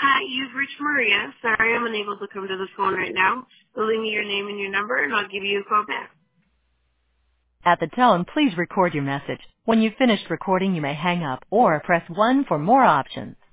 You've reached Maria. Sorry, I'm unable to come to the phone right now. So leave me your name and your number, and I'll give you a call back. At the tone, please record your message. When you've finished recording, you may hang up or press 1 for more options.